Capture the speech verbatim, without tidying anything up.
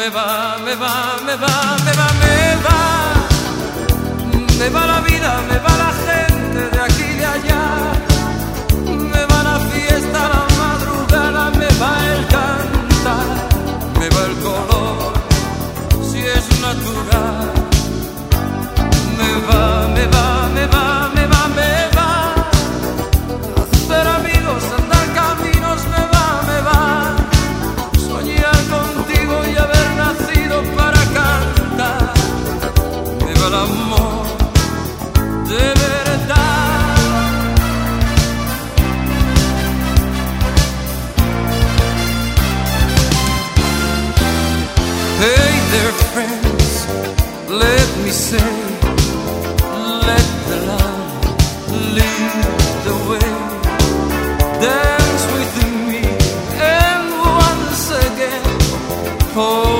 me va, me va, me va, me va, me va. Me va la vida, me va la gente de aquí y de allá. Me va la fiesta, la madrugada, me va el cantar. Me va el color, si es natural. Me va, me va, me va, me va, me va. Hacer amigos, andar caminos, me va, me va. Soñar contigo y haber nacido para cantar. Me va el amor de verdad. Hey there friends, let me say, let the love lead the way. Dance with me and once again, oh